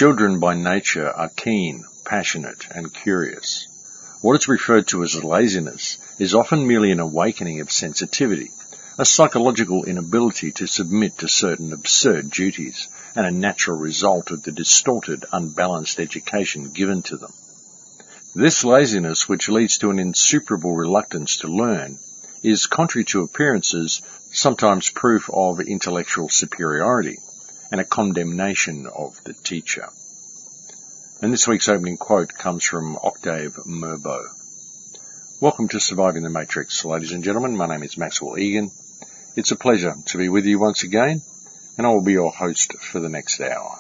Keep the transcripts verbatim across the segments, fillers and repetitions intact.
Children by nature are keen, passionate, and curious. What is referred to as laziness is often merely an awakening of sensitivity, a psychological inability to submit to certain absurd duties, and a natural result of the distorted, unbalanced education given to them. This laziness, which leads to an insuperable reluctance to learn, is, contrary to appearances, sometimes proof of intellectual superiority and a condemnation of the teacher. And this week's opening quote comes from Octave Mirbeau. Welcome to Surviving the Matrix, ladies and gentlemen. My name is Maxwell Egan. It's a pleasure to be with you once again, and I will be your host for the next hour.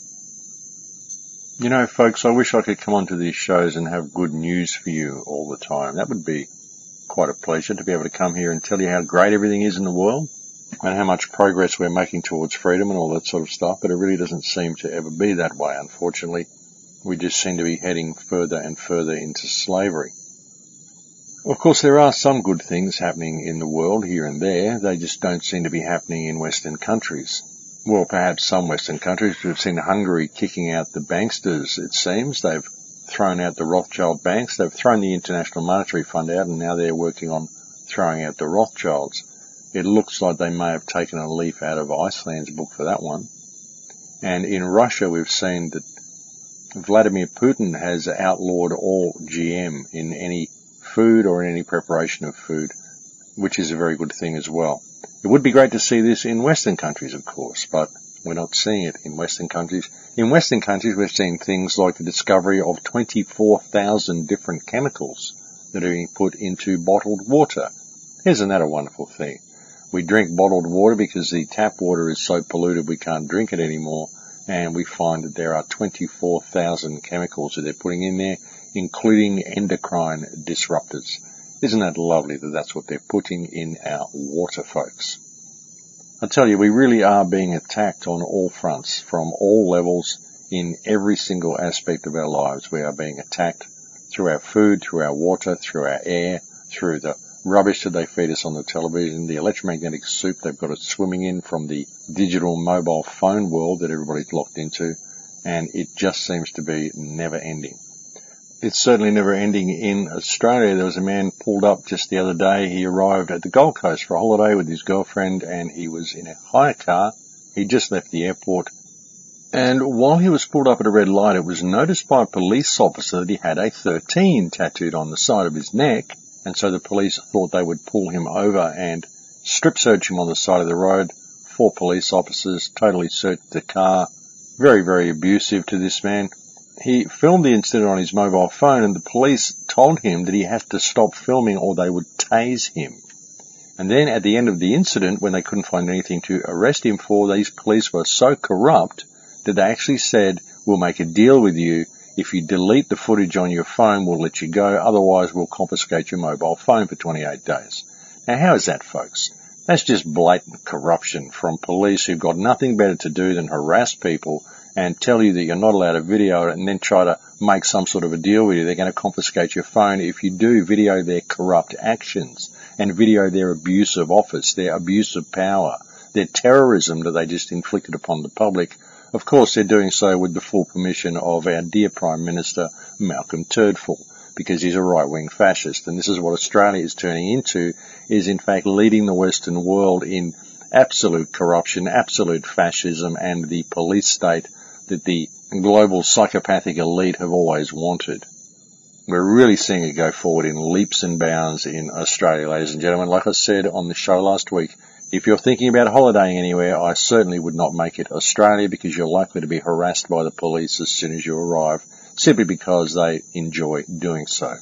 You know, folks, I wish I could come onto these shows and have good news for you all the time. That would be quite a pleasure to be able to come here and tell you how great everything is in the world and how much progress we're making towards freedom and all that sort of stuff, but it really doesn't seem to ever be that way, unfortunately. We just seem to be heading further and further into slavery. Of course, there are some good things happening in the world here and there. They just don't seem to be happening in Western countries. Well, perhaps some Western countries. We've seen Hungary kicking out the banksters, it seems. They've thrown out the Rothschild banks. They've thrown the International Monetary Fund out, and now they're working on throwing out the Rothschilds. It looks like they may have taken a leaf out of Iceland's book for that one. And in Russia, we've seen that Vladimir Putin has outlawed all G M in any food or in any preparation of food, which is a very good thing as well. It would be great to see this in Western countries, of course, but we're not seeing it in Western countries. In Western countries, we're seeing things like the discovery of twenty-four thousand different chemicals that are being put into bottled water. Isn't that a wonderful thing? We drink bottled water because the tap water is so polluted we can't drink it anymore, and we find that there are twenty-four thousand chemicals that they're putting in there, including endocrine disruptors. Isn't that lovely that that's what they're putting in our water, folks? I tell you, we really are being attacked on all fronts, from all levels, in every single aspect of our lives. We are being attacked through our food, through our water, through our air, through the rubbish that they feed us on the television, the electromagnetic soup they've got us swimming in from the digital mobile phone world that everybody's locked into, and it just seems to be never ending. It's certainly never ending in Australia. There was a man pulled up just the other day. He arrived at the Gold Coast for a holiday with his girlfriend, and he was in a hire car. He just left the airport. And while he was pulled up at a red light, it was noticed by a police officer that he had a thirteen tattooed on the side of his neck. And so the police thought they would pull him over and strip search him on the side of the road. Four police officers totally searched the car. Very, very abusive to this man. He filmed the incident on his mobile phone, and the police told him that he had to stop filming or they would tase him. And then at the end of the incident, when they couldn't find anything to arrest him for, these police were so corrupt that they actually said, "We'll make a deal with you. If you delete the footage on your phone, we'll let you go. Otherwise, we'll confiscate your mobile phone for twenty-eight days. Now, how is that, folks? That's just blatant corruption from police who've got nothing better to do than harass people and tell you that you're not allowed to video it and then try to make some sort of a deal with you. They're going to confiscate your phone if you do video their corrupt actions and video their abuse of office, their abuse of power, their terrorism that they just inflicted upon the public. Of course, they're doing so with the full permission of our dear Prime Minister, Malcolm Turdful, because he's a right-wing fascist. And this is what Australia is turning into, is in fact leading the Western world in absolute corruption, absolute fascism, and the police state that the global psychopathic elite have always wanted. We're really seeing it go forward in leaps and bounds in Australia, ladies and gentlemen. Like I said on the show last week, if you're thinking about holidaying anywhere, I certainly would not make it Australia, because you're likely to be harassed by the police as soon as you arrive, simply because they enjoy doing so.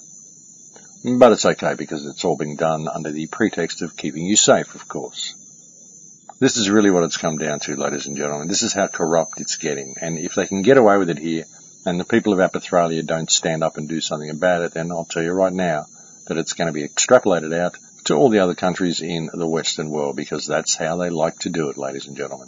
But it's okay, because it's all being done under the pretext of keeping you safe, of course. This is really what it's come down to, ladies and gentlemen. This is how corrupt it's getting. And if they can get away with it here, and the people of Apathalia don't stand up and do something about it, then I'll tell you right now that it's going to be extrapolated out to all the other countries in the Western world, because that's how they like to do it, ladies and gentlemen.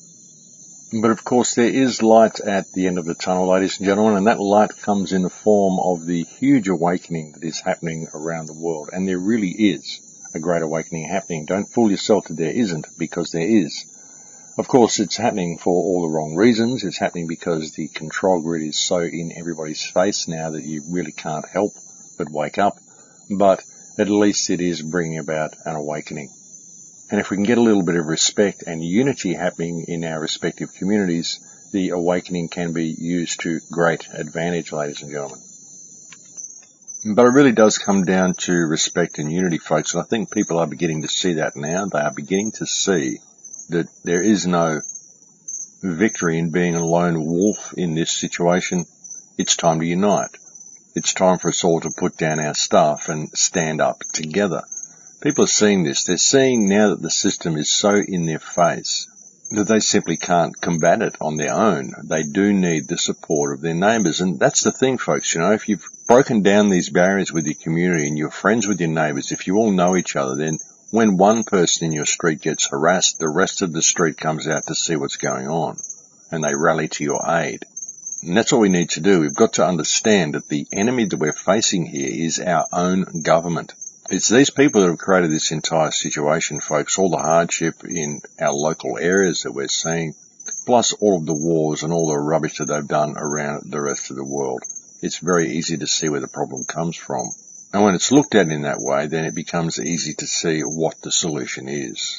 But of course, there is light at the end of the tunnel, ladies and gentlemen, and that light comes in the form of the huge awakening that is happening around the world. And there really is a great awakening happening. Don't fool yourself that there isn't, because there is. Of course, it's happening for all the wrong reasons. It's happening because the control grid is so in everybody's face now that you really can't help but wake up. But at least it is bringing about an awakening. And if we can get a little bit of respect and unity happening in our respective communities, the awakening can be used to great advantage, ladies and gentlemen. But it really does come down to respect and unity, folks, and I think people are beginning to see that now. They are beginning to see that there is no victory in being a lone wolf in this situation. It's time to unite. It's time for us all to put down our stuff and stand up together. People are seeing this. They're seeing now that the system is so in their face that they simply can't combat it on their own. They do need the support of their neighbours. And that's the thing, folks. You know, if you've broken down these barriers with your community and you're friends with your neighbours, if you all know each other, then when one person in your street gets harassed, the rest of the street comes out to see what's going on, and they rally to your aid. And that's what we need to do. We've got to understand that the enemy that we're facing here is our own government. It's these people that have created this entire situation, folks, all the hardship in our local areas that we're seeing, plus all of the wars and all the rubbish that they've done around the rest of the world. It's very easy to see where the problem comes from. And when it's looked at in that way, then it becomes easy to see what the solution is.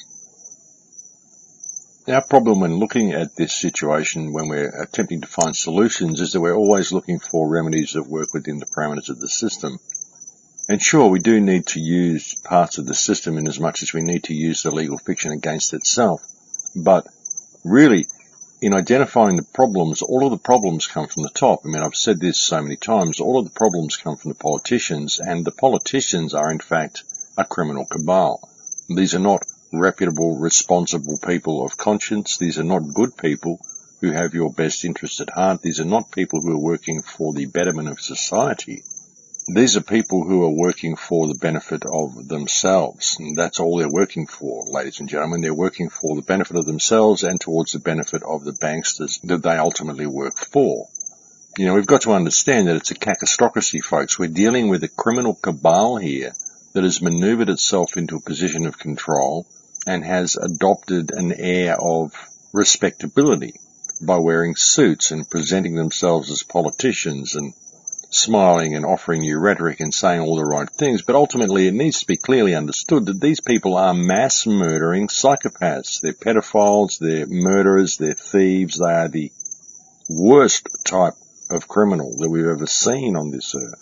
Our problem when looking at this situation, when we're attempting to find solutions, is that we're always looking for remedies that work within the parameters of the system. And sure, we do need to use parts of the system in as much as we need to use the legal fiction against itself. But really, in identifying the problems, all of the problems come from the top. I mean, I've said this so many times, all of the problems come from the politicians, and the politicians are in fact a criminal cabal. These are not reputable, responsible people of conscience. These are not good people who have your best interest at heart. These are not people who are working for the betterment of society. These are people who are working for the benefit of themselves, and that's all they're working for, ladies and gentlemen. They're working for the benefit of themselves and towards the benefit of the banksters that they ultimately work for. You know, we've got to understand that it's a cacistocracy, folks. We're dealing with a criminal cabal here that has maneuvered itself into a position of control and has adopted an air of respectability by wearing suits and presenting themselves as politicians and smiling and offering you rhetoric and saying all the right things. But ultimately it needs to be clearly understood that these people are mass murdering psychopaths. They're pedophiles, they're murderers, they're thieves. They are the worst type of criminal that we've ever seen on this earth.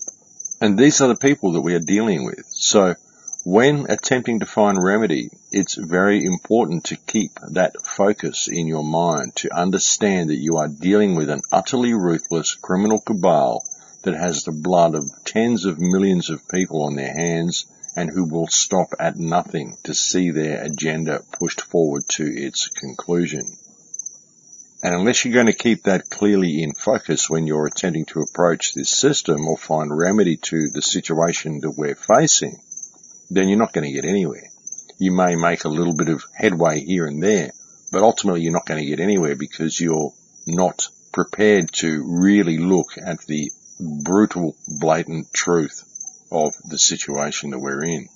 And these are the people that we are dealing with. So when attempting to find remedy, it's very important to keep that focus in your mind, to understand that you are dealing with an utterly ruthless criminal cabal that has the blood of tens of millions of people on their hands and who will stop at nothing to see their agenda pushed forward to its conclusion. And unless you're going to keep that clearly in focus when you're attempting to approach this system or find remedy to the situation that we're facing, then you're not going to get anywhere. You may make a little bit of headway here and there, but ultimately you're not going to get anywhere because you're not prepared to really look at the brutal, blatant truth of the situation that we're in.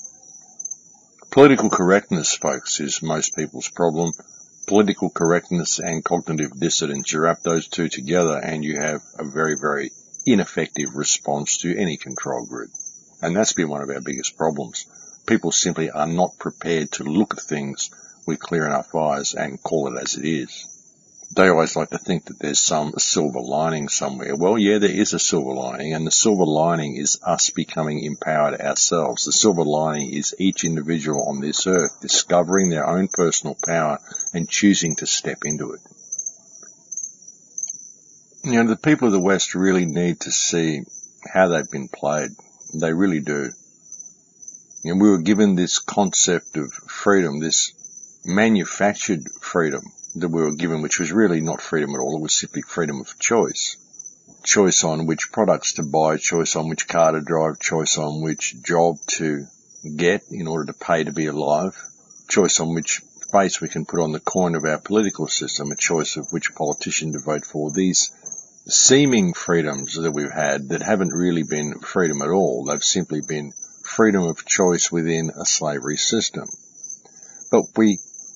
Political correctness, folks, is most people's problem. Political correctness and cognitive dissonance, you wrap those two together and you have a very, very ineffective response to any control group. And that's been one of our biggest problems. People simply are not prepared to look at things with clear enough eyes and call it as it is. They always like to think that there's some silver lining somewhere. Well, yeah, there is a silver lining, and the silver lining is us becoming empowered ourselves. The silver lining is each individual on this earth discovering their own personal power and choosing to step into it. You know, the people of the West really need to see how they've been played. They really do. And we were given this concept of freedom, this manufactured freedom that we were given, which was really not freedom at all. It was simply freedom of choice. Choice on which products to buy, choice on which car to drive, choice on which job to get in order to pay to be alive, choice on which face we can put on the coin of our political system, a choice of which politician to vote for. These seeming freedoms that we've had that haven't really been freedom at all. They've simply been freedom of choice within a slavery system. But we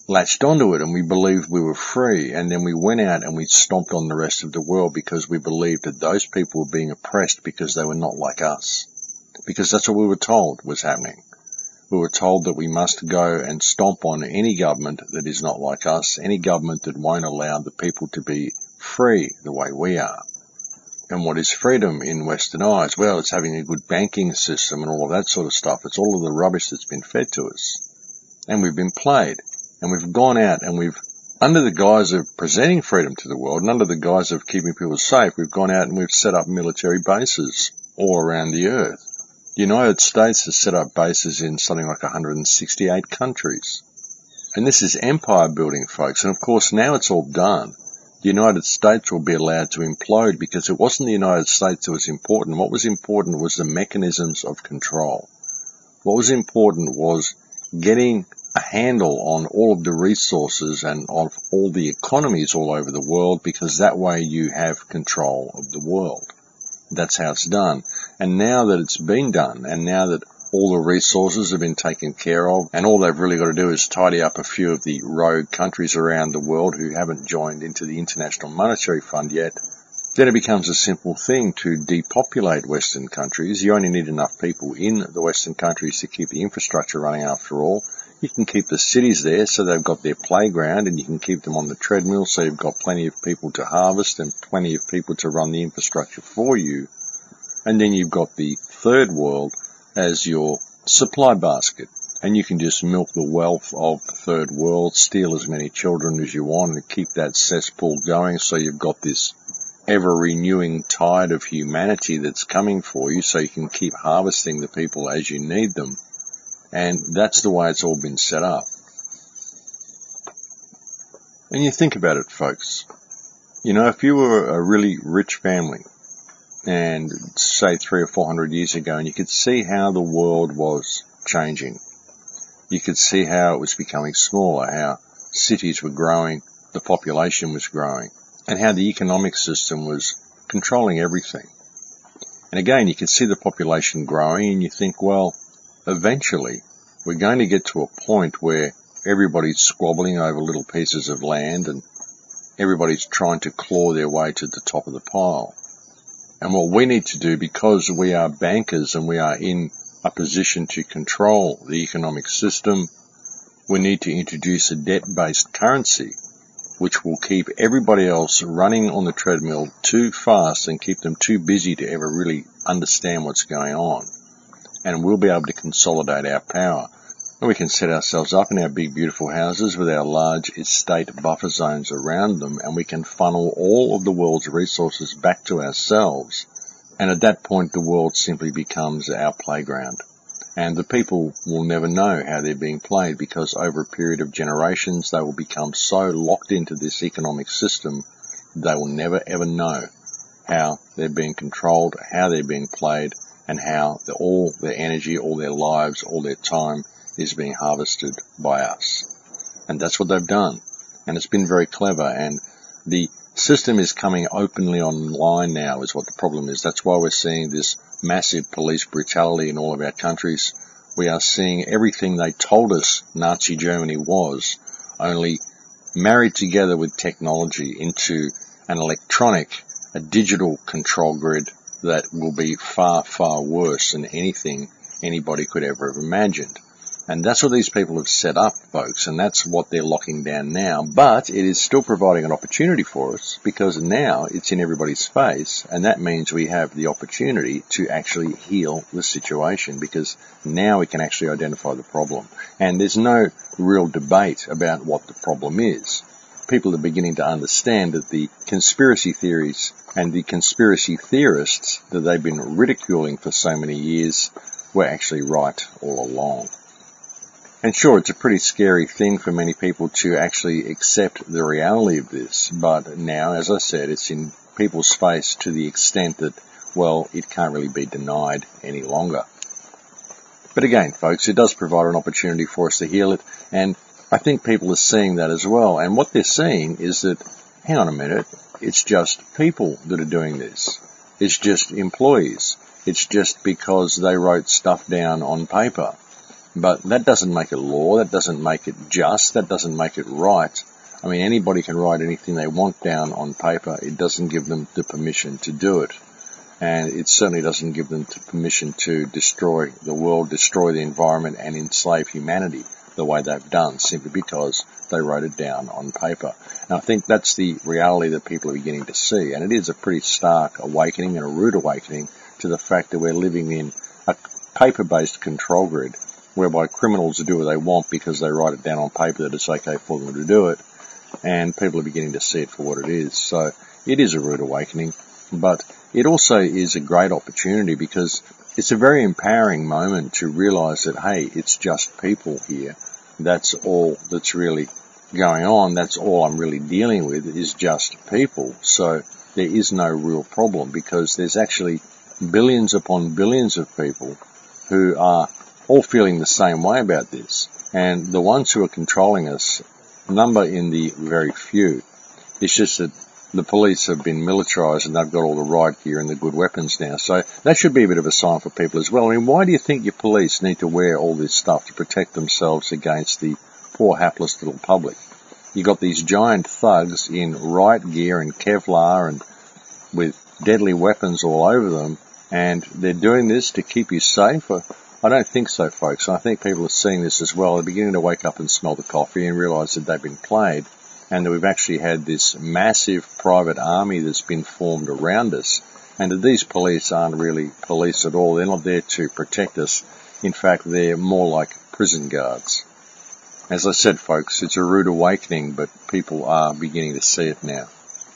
latched onto it and we believed we were free, and then we went out and we stomped on the rest of the world because we believed that those people were being oppressed because they were not like us. Because that's what we were told was happening. We were told that we must go and stomp on any government that is not like us, any government that won't allow the people to be free the way we are. And what is freedom in Western eyes? Well, it's having a good banking system and all of that sort of stuff. It's all of the rubbish that's been fed to us. And we've been played. And we've gone out and we've, under the guise of presenting freedom to the world and under the guise of keeping people safe, we've gone out and we've set up military bases all around the earth. The United States has set up bases in something like one hundred sixty-eight countries. And this is empire building, folks. And of course, now it's all done. The United States will be allowed to implode because it wasn't the United States that was important. What was important was the mechanisms of control. What was important was getting a handle on all of the resources and on all the economies all over the world, because that way you have control of the world. That's how it's done. And now that it's been done, and now that all the resources have been taken care of, and all they've really got to do is tidy up a few of the rogue countries around the world who haven't joined into the International Monetary Fund yet, then it becomes a simple thing to depopulate Western countries. You only need enough people in the Western countries to keep the infrastructure running after all. You can keep the cities there so they've got their playground, and you can keep them on the treadmill so you've got plenty of people to harvest and plenty of people to run the infrastructure for you. And then you've got the third world as your supply basket. And you can just milk the wealth of the third world, steal as many children as you want, and keep that cesspool going so you've got this ever-renewing tide of humanity that's coming for you so you can keep harvesting the people as you need them. And that's the way it's all been set up. And you think about it, folks. You know, if you were a really rich family, and say three or four hundred years ago, and you could see how the world was changing. You could see how it was becoming smaller, how cities were growing, the population was growing, and how the economic system was controlling everything. And again, you could see the population growing, and you think, well, eventually, we're going to get to a point where everybody's squabbling over little pieces of land and everybody's trying to claw their way to the top of the pile. And what we need to do, because we are bankers and we are in a position to control the economic system, we need to introduce a debt-based currency which will keep everybody else running on the treadmill too fast and keep them too busy to ever really understand what's going on. And we'll be able to consolidate our power. And we can set ourselves up in our big, beautiful houses with our large estate buffer zones around them, and we can funnel all of the world's resources back to ourselves. And at that point, the world simply becomes our playground. And the people will never know how they're being played, because over a period of generations, they will become so locked into this economic system, they will never ever know how they're being controlled, how they're being played, and how the, all their energy, all their lives, all their time is being harvested by us. And that's what they've done. And it's been very clever. And the system is coming openly online now is what the problem is. That's why we're seeing this massive police brutality in all of our countries. We are seeing everything they told us Nazi Germany was, only married together with technology into an electronic, a digital control grid that will be far, far worse than anything anybody could ever have imagined. And that's what these people have set up, folks, and that's what they're locking down now. But it is still providing an opportunity for us, because now it's in everybody's face, and that means we have the opportunity to actually heal the situation, because now we can actually identify the problem. And there's no real debate about what the problem is. People are beginning to understand that the conspiracy theories and the conspiracy theorists that they've been ridiculing for so many years were actually right all along. And sure, it's a pretty scary thing for many people to actually accept the reality of this, but now, as I said, it's in people's face to the extent that, well, it can't really be denied any longer. But again, folks, it does provide an opportunity for us to heal it, and I think people are seeing that as well. And what they're seeing is that, hang on a minute, it's just people that are doing this. It's just employees. It's just because they wrote stuff down on paper. But that doesn't make it law, that doesn't make it just, that doesn't make it right. I mean, anybody can write anything they want down on paper. It doesn't give them the permission to do it. And it certainly doesn't give them the permission to destroy the world, destroy the environment, and enslave humanity the way they've done, simply because they wrote it down on paper. And I think that's the reality that people are beginning to see. And it is a pretty stark awakening and a rude awakening to the fact that we're living in a paper-based control grid, whereby criminals do what they want because they write it down on paper that it's okay for them to do it. And people are beginning to see it for what it is. So it is a rude awakening, but it also is a great opportunity because it's a very empowering moment to realise that, hey, it's just people here. That's all that's really going on. That's all I'm really dealing with is just people. So there is no real problem because there's actually billions upon billions of people who are all feeling the same way about this. And the ones who are controlling us number in the very few. It's just that the police have been militarised and they've got all the riot gear and the good weapons now. So that should be a bit of a sign for people as well. I mean, why do you think your police need to wear all this stuff to protect themselves against the poor, hapless little public? You've got these giant thugs in riot gear and Kevlar and with deadly weapons all over them, and they're doing this to keep you safe? I don't think so, folks. I think people are seeing this as well. They're beginning to wake up and smell the coffee and realise that they've been played, and that we've actually had this massive private army that's been formed around us, and that these police aren't really police at all. They're not there to protect us. In fact, they're more like prison guards. As I said, folks, it's a rude awakening, but people are beginning to see it now.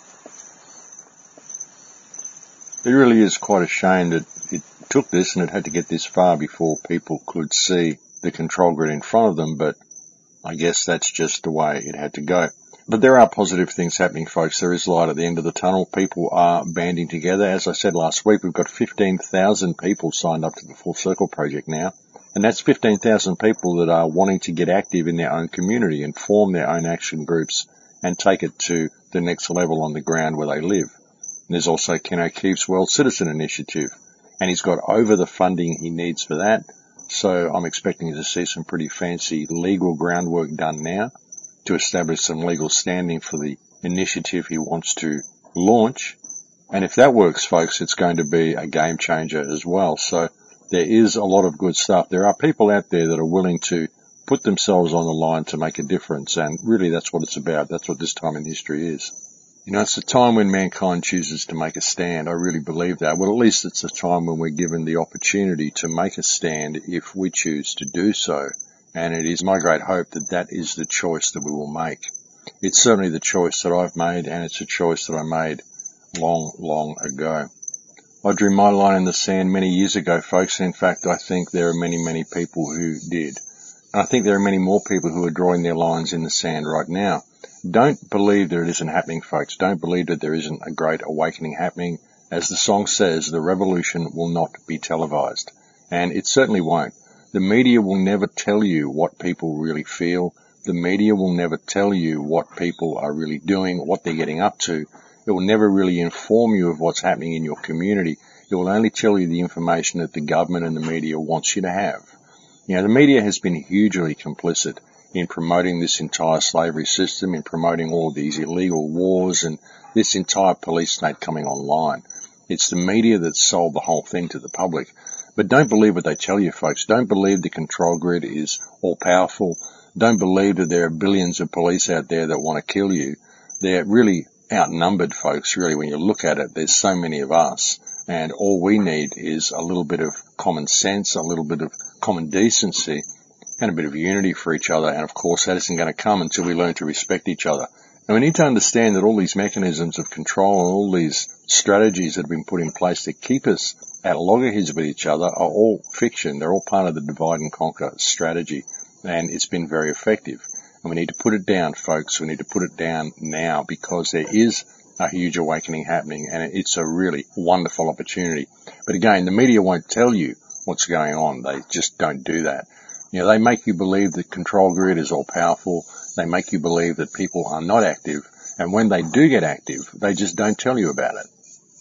It really is quite a shame that it took this and it had to get this far before people could see the control grid in front of them, but I guess that's just the way it had to go. But there are positive things happening, folks. There is light at the end of the tunnel. People are banding together. As I said last week, we've got fifteen thousand people signed up to the Full Circle Project now. And that's fifteen thousand people that are wanting to get active in their own community and form their own action groups and take it to the next level on the ground where they live. And there's also Ken O'Keefe's World Citizen Initiative. And he's got over the funding he needs for that. So I'm expecting to see some pretty fancy legal groundwork done now to establish some legal standing for the initiative he wants to launch. And if that works, folks, it's going to be a game changer as well. So there is a lot of good stuff. There are people out there that are willing to put themselves on the line to make a difference. And really that's what it's about. That's what this time in history is. You know, it's a time when mankind chooses to make a stand. I really believe that. Well, at least it's a time when we're given the opportunity to make a stand if we choose to do so. And it is my great hope that that is the choice that we will make. It's certainly the choice that I've made, and it's a choice that I made long, long ago. I drew my line in the sand many years ago, folks. In fact, I think there are many, many people who did. And I think there are many more people who are drawing their lines in the sand right now. Don't believe that it isn't happening, folks. Don't believe that there isn't a great awakening happening. As the song says, the revolution will not be televised. And it certainly won't. The media will never tell you what people really feel. The media will never tell you what people are really doing, what they're getting up to. It will never really inform you of what's happening in your community. It will only tell you the information that the government and the media wants you to have. You know, the media has been hugely complicit in promoting this entire slavery system, in promoting all of these illegal wars and this entire police state coming online. It's the media that sold the whole thing to the public. But don't believe what they tell you, folks. Don't believe the control grid is all-powerful. Don't believe that there are billions of police out there that want to kill you. They're really outnumbered, folks, really, when you look at it. There's so many of us, and all we need is a little bit of common sense, a little bit of common decency, and a bit of unity for each other. And, of course, that isn't going to come until we learn to respect each other. And we need to understand that all these mechanisms of control and all these strategies that have been put in place to keep us at loggerheads with each other are all fiction. They're all part of the divide and conquer strategy, and it's been very effective. And we need to put it down, folks. We need to put it down now because there is a huge awakening happening, and it's a really wonderful opportunity. But again, the media won't tell you what's going on. They just don't do that. You know, they make you believe that control grid is all powerful. They make you believe that people are not active. And when they do get active, they just don't tell you about it.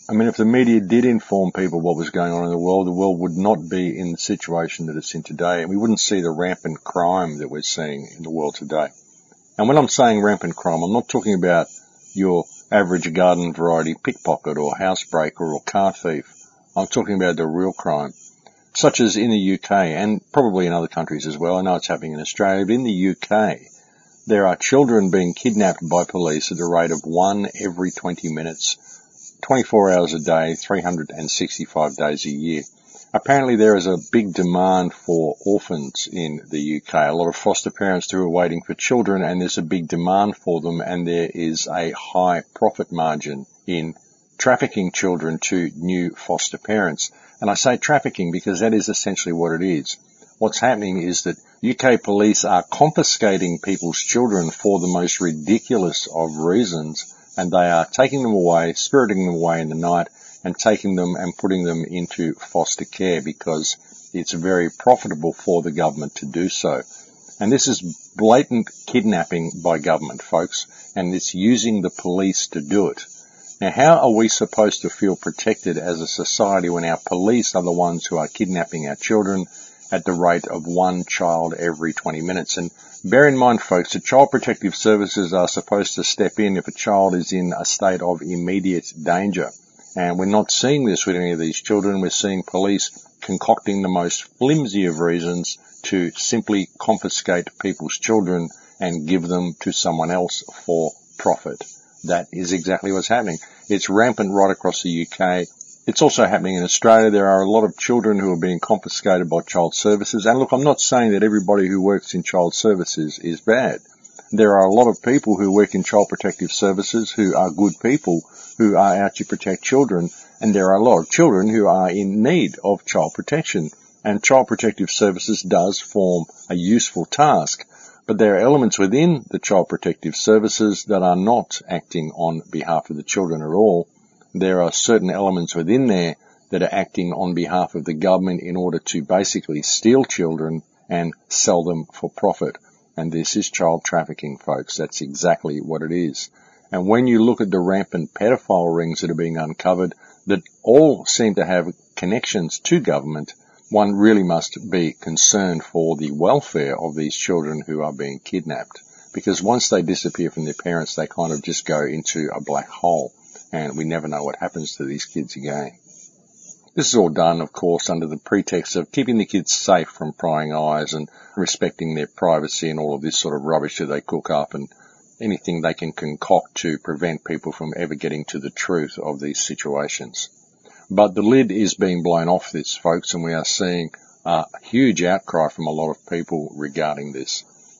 I mean, if the media did inform people what was going on in the world, the world would not be in the situation that it's in today, and we wouldn't see the rampant crime that we're seeing in the world today. And when I'm saying rampant crime, I'm not talking about your average garden variety pickpocket or housebreaker or car thief. I'm talking about the real crime, such as in the U K and probably in other countries as well. I know it's happening in Australia, but in the U K, there are children being kidnapped by police at the rate of one every twenty minutes, twenty-four hours a day, three hundred sixty-five days a year. Apparently there is a big demand for orphans in the U K. A lot of foster parents who are waiting for children, and there's a big demand for them, and there is a high profit margin in trafficking children to new foster parents. And I say trafficking because that is essentially what it is. What's happening is that U K police are confiscating people's children for the most ridiculous of reasons, and they are taking them away, spiriting them away in the night, and taking them and putting them into foster care because it's very profitable for the government to do so. And this is blatant kidnapping by government, folks, and it's using the police to do it. Now, how are we supposed to feel protected as a society when our police are the ones who are kidnapping our children at the rate of one child every twenty minutes? And bear in mind, folks, that Child Protective Services are supposed to step in if a child is in a state of immediate danger. And we're not seeing this with any of these children. We're seeing police concocting the most flimsy of reasons to simply confiscate people's children and give them to someone else for profit. That is exactly what's happening. It's rampant right across the U K. It's also happening in Australia. There are a lot of children who are being confiscated by child services. And look, I'm not saying that everybody who works in child services is bad. There are a lot of people who work in Child Protective Services who are good people who are out to protect children. And there are a lot of children who are in need of child protection. And Child Protective Services does form a useful task. But there are elements within the Child Protective Services that are not acting on behalf of the children at all. There are certain elements within there that are acting on behalf of the government in order to basically steal children and sell them for profit. And this is child trafficking, folks. That's exactly what it is. And when you look at the rampant pedophile rings that are being uncovered, that all seem to have connections to government, one really must be concerned for the welfare of these children who are being kidnapped. Because once they disappear from their parents, they kind of just go into a black hole. And we never know what happens to these kids again. This is all done, of course, under the pretext of keeping the kids safe from prying eyes and respecting their privacy and all of this sort of rubbish that they cook up and anything they can concoct to prevent people from ever getting to the truth of these situations. But the lid is being blown off this, folks, and we are seeing a huge outcry from a lot of people regarding this.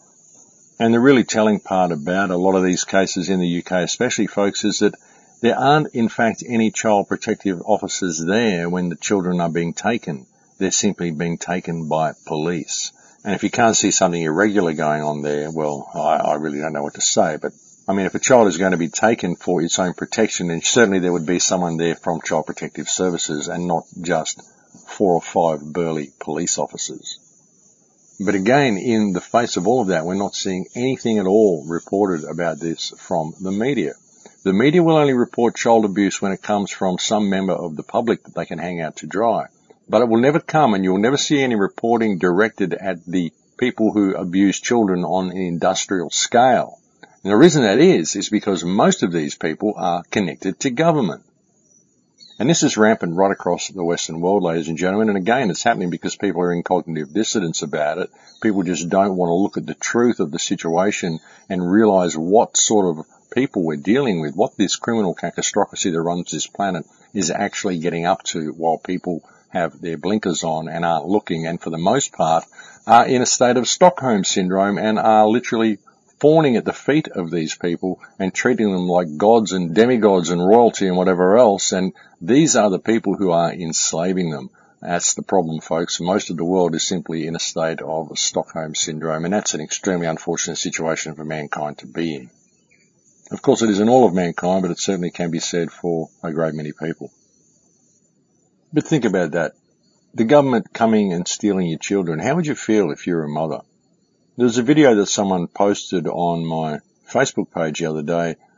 And the really telling part about a lot of these cases in the U K especially, folks, is that there aren't, in fact, any child protective officers there when the children are being taken. They're simply being taken by police. And if you can't see something irregular going on there, well, I, I really don't know what to say. But, I mean, if a child is going to be taken for its own protection, then certainly there would be someone there from Child Protective Services and not just four or five burly police officers. But again, in the face of all of that, we're not seeing anything at all reported about this from the media. The media will only report child abuse when it comes from some member of the public that they can hang out to dry. But it will never come, and you'll never see any reporting directed at the people who abuse children on an industrial scale. And the reason that is, is because most of these people are connected to government. And this is rampant right across the Western world, ladies and gentlemen. And again, it's happening because people are in cognitive dissonance about it. People just don't want to look at the truth of the situation and realize what sort of people we're dealing with, what this criminal catastrophe that runs this planet is actually getting up to while people have their blinkers on and aren't looking, and for the most part are in a state of Stockholm syndrome and are literally fawning at the feet of these people and treating them like gods and demigods and royalty and whatever else. And these are the people who are enslaving them. That's the problem, folks. Most of the world is simply in a state of Stockholm syndrome, and that's an extremely unfortunate situation for mankind to be in. Of course, it isn't all of mankind, but it certainly can be said for a great many people. But think about that. The government coming and stealing your children. How would you feel if you're a mother? There's a video that someone posted on my Facebook page the other day,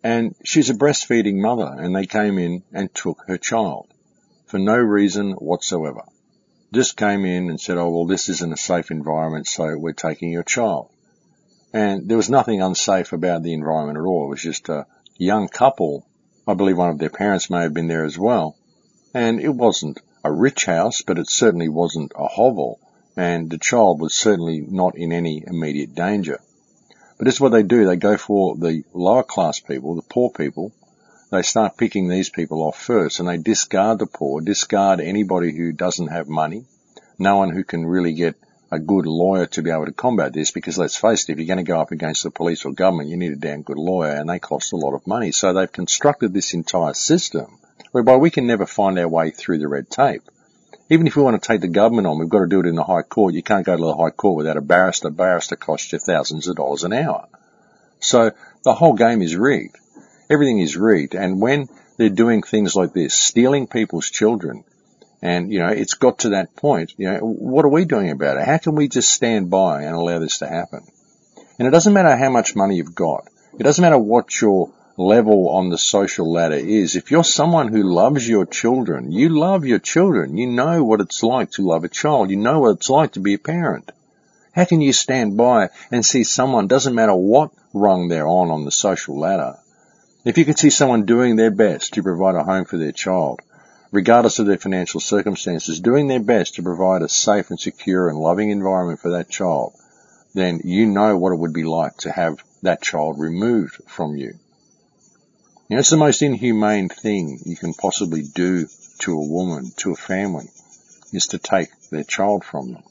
And she's a breastfeeding mother, and they came in and took her child for no reason whatsoever. Just came in and said, oh, well, this isn't a safe environment, so we're taking your child. And there was nothing unsafe about the environment at all. It was just a young couple. I believe one of their parents may have been there as well. And it wasn't a rich house, but it certainly wasn't a hovel. And the child was certainly not in any immediate danger. But this is what they do. They go for the lower class people, the poor people. They start picking these people off first, and they discard the poor, discard anybody who doesn't have money, no one who can really get a good lawyer to be able to combat this, because let's face it, if you're going to go up against the police or government, you need a damn good lawyer, and they cost a lot of money. So they've constructed this entire system whereby we can never find our way through the red tape. Even if we want to take the government on, we've got to do it in the High Court. You can't go to the High Court without a barrister. Barrister costs you thousands of dollars an hour. So the whole game is rigged. Everything is rigged. And when they're doing things like this, stealing people's children, and, you know, it's got to that point, you know, what are we doing about it? How can we just stand by and allow this to happen? And it doesn't matter how much money you've got. It doesn't matter what your level on the social ladder is. If you're someone who loves your children, you love your children. You know what it's like to love a child. You know what it's like to be a parent. How can you stand by and see someone, doesn't matter what rung they're on on the social ladder, if you can see someone doing their best to provide a home for their child, regardless of their financial circumstances, doing their best to provide a safe and secure and loving environment for that child, then you know what it would be like to have that child removed from you. You know, it's the most inhumane thing you can possibly do to a woman, to a family, is to take their child from them.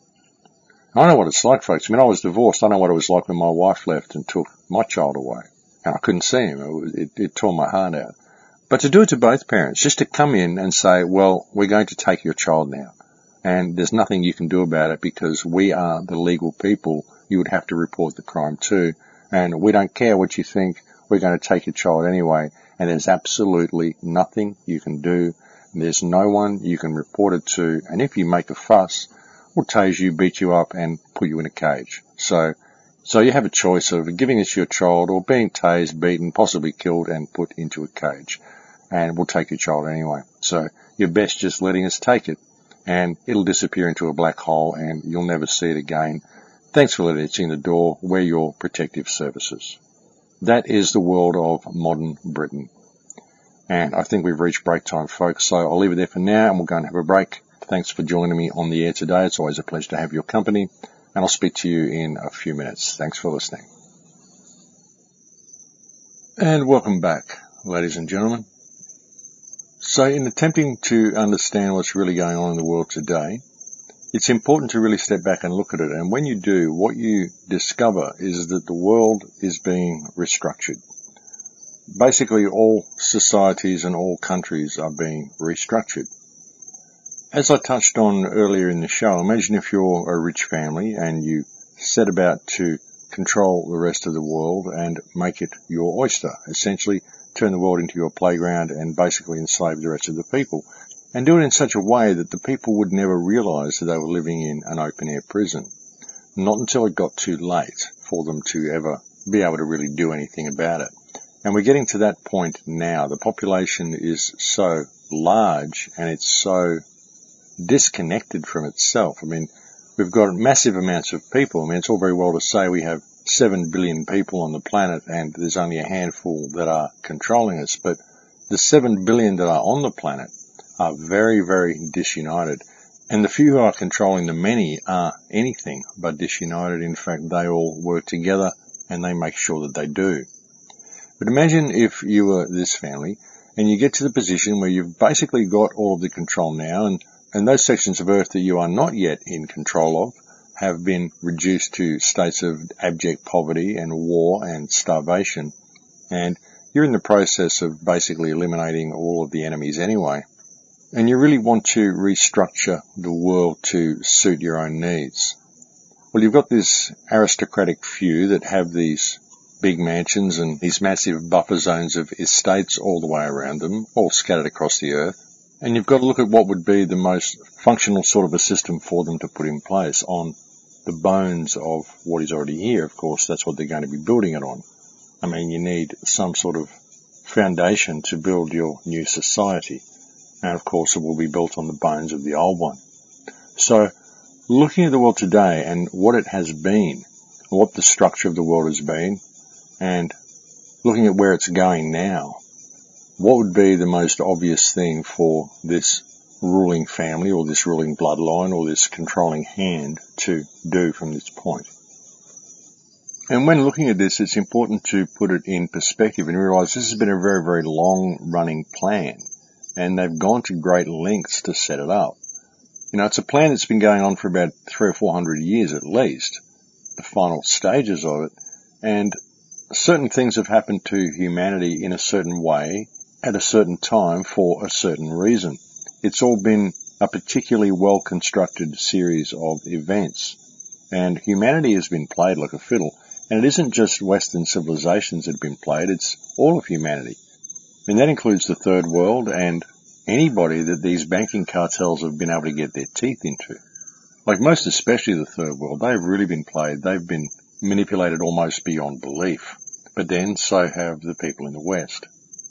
I know what it's like, folks. I mean, I was divorced. I know what it was like when my wife left and took my child away. And I couldn't see him. It, was, it, it tore my heart out. But to do it to both parents, just to come in and say, well, we're going to take your child now. And there's nothing you can do about it because we are the legal people you would have to report the crime to. And we don't care what you think. We're going to take your child anyway. And there's absolutely nothing you can do. There's no one you can report it to. And if you make a fuss, we'll tase you, beat you up, and put you in a cage. So, so you have a choice of giving us your child or being tased, beaten, possibly killed, and put into a cage. And we'll take your child anyway. So you're best just letting us take it. And it'll disappear into a black hole, and you'll never see it again. Thanks for letting it in the door. We're your protective services. That is the world of modern Britain. And I think we've reached break time, folks. So I'll leave it there for now, and we'll go and have a break. Thanks for joining me on the air today. It's always a pleasure to have your company. And I'll speak to you in a few minutes. Thanks for listening. And welcome back, ladies and gentlemen. So in attempting to understand what's really going on in the world today, it's important to really step back and look at it. And when you do, what you discover is that the world is being restructured. Basically, all societies and all countries are being restructured. As I touched on earlier in the show, imagine if you're a rich family and you set about to control the rest of the world and make it your oyster, essentially turn the world into your playground and basically enslave the rest of the people. And do it in such a way that the people would never realize that they were living in an open-air prison. Not until it got too late for them to ever be able to really do anything about it. And we're getting to that point now. The population is so large and it's so disconnected from itself. I mean, we've got massive amounts of people. I mean, it's all very well to say we have seven billion people on the planet and there's only a handful that are controlling us. But the seven billion that are on the planet are very, very disunited. And the few who are controlling the many are anything but disunited. In fact, they all work together and they make sure that they do. But imagine if you were this family and you get to the position where you've basically got all of the control now, and, and those sections of Earth that you are not yet in control of have been reduced to states of abject poverty and war and starvation. And you're in the process of basically eliminating all of the enemies anyway. And you really want to restructure the world to suit your own needs. Well, you've got this aristocratic few that have these big mansions and these massive buffer zones of estates all the way around them, all scattered across the earth. And you've got to look at what would be the most functional sort of a system for them to put in place on the bones of what is already here. Of course, that's what they're going to be building it on. I mean, you need some sort of foundation to build your new society. And of course it will be built on the bones of the old one. So looking at the world today and what it has been, what the structure of the world has been, and looking at where it's going now, what would be the most obvious thing for this ruling family or this ruling bloodline or this controlling hand to do from this point? And when looking at this, it's important to put it in perspective and realize this has been a very, very long-running plan, and they've gone to great lengths to set it up. You know, it's a plan that's been going on for about three or four hundred years at least, the final stages of it, and certain things have happened to humanity in a certain way at a certain time for a certain reason. It's all been a particularly well-constructed series of events, and humanity has been played like a fiddle. And it isn't just Western civilizations that have been played, it's all of humanity. I mean, that includes the third world and anybody that these banking cartels have been able to get their teeth into. Like most especially the third world, they've really been played. They've been manipulated almost beyond belief. But then so have the people in the West.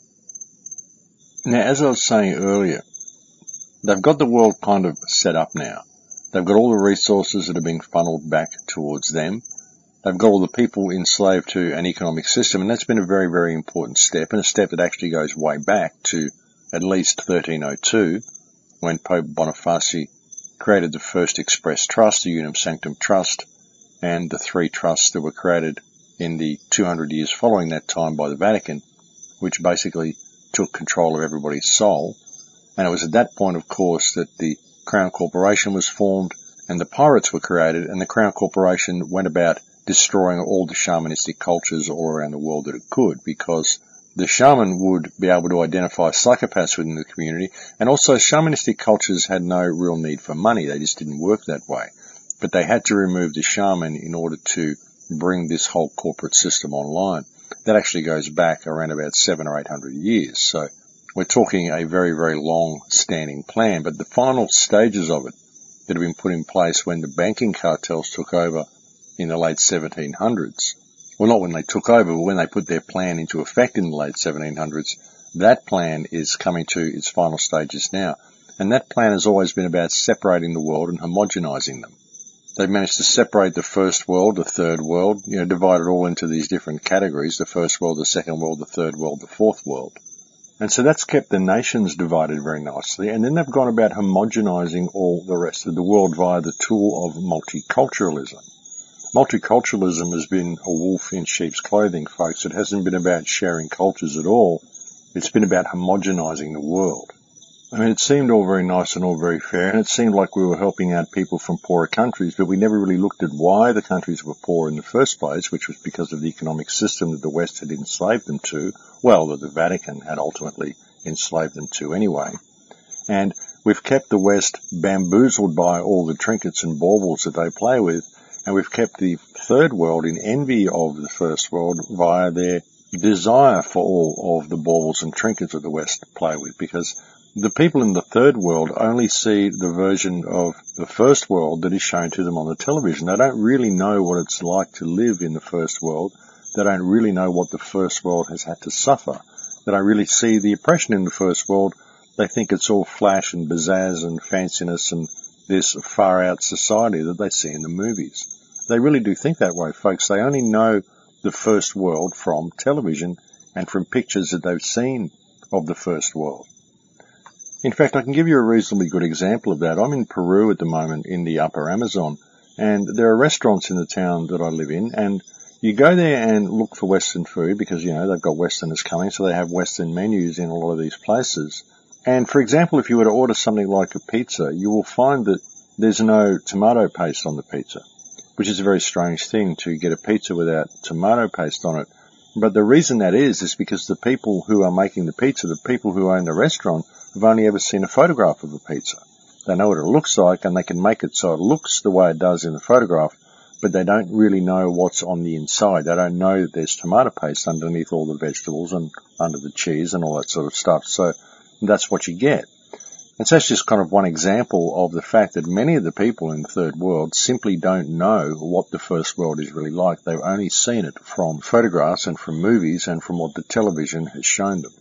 Now, as I was saying earlier, they've got the world kind of set up now. They've got all the resources that are being funneled back towards them. They've got all the people enslaved to an economic system, and that's been a very, very important step, and a step that actually goes way back to at least thirteen oh two, when Pope Boniface created the first express trust, the Unum Sanctum Trust, and the three trusts that were created in the two hundred years following that time by the Vatican, which basically took control of everybody's soul. And it was at that point, of course, that the Crown Corporation was formed, and the pirates were created, and the Crown Corporation went about destroying all the shamanistic cultures all around the world that it could, because the shaman would be able to identify psychopaths within the community, and also shamanistic cultures had no real need for money. They just didn't work that way. But they had to remove the shaman in order to bring this whole corporate system online. That actually goes back around about seven or eight hundred years. So we're talking a very, very long-standing plan. But the final stages of it that have been put in place when the banking cartels took over in the late seventeen hundreds. Well, not when they took over, but when they put their plan into effect in the late seventeen hundreds, that plan is coming to its final stages now. And that plan has always been about separating the world and homogenizing them. They've managed to separate the first world, the third world, you know, divide it all into these different categories, the first world, the second world, the third world, the fourth world. And so that's kept the nations divided very nicely. And then they've gone about homogenizing all the rest of the world via the tool of multiculturalism. Multiculturalism has been a wolf in sheep's clothing, folks. It hasn't been about sharing cultures at all. It's been about homogenizing the world. I mean, it seemed all very nice and all very fair, and it seemed like we were helping out people from poorer countries, but we never really looked at why the countries were poor in the first place, which was because of the economic system that the West had enslaved them to, well, that the Vatican had ultimately enslaved them to anyway. And we've kept the West bamboozled by all the trinkets and baubles that they play with, and we've kept the third world in envy of the first world via their desire for all of the baubles and trinkets that the West play with, because the people in the third world only see the version of the first world that is shown to them on the television. They don't really know what it's like to live in the first world. They don't really know what the first world has had to suffer. They don't really see the oppression in the first world. They think it's all flash and pizzazz and fanciness and this far-out society that they see in the movies. They really do think that way, folks. They only know the first world from television and from pictures that they've seen of the first world. In fact, I can give you a reasonably good example of that. I'm in Peru at the moment in the upper Amazon, and there are restaurants in the town that I live in, and you go there and look for Western food because, you know, they've got Westerners coming, so they have Western menus in a lot of these places. And, for example, if you were to order something like a pizza, you will find that there's no tomato paste on the pizza, which is a very strange thing to get a pizza without tomato paste on it. But the reason that is, is because the people who are making the pizza, the people who own the restaurant, have only ever seen a photograph of a pizza. They know what it looks like, and they can make it so it looks the way it does in the photograph, but they don't really know what's on the inside. They don't know that there's tomato paste underneath all the vegetables and under the cheese and all that sort of stuff. So that's what you get. And so that's just kind of one example of the fact that many of the people in the third world simply don't know what the first world is really like. They've only seen it from photographs and from movies and from what the television has shown them.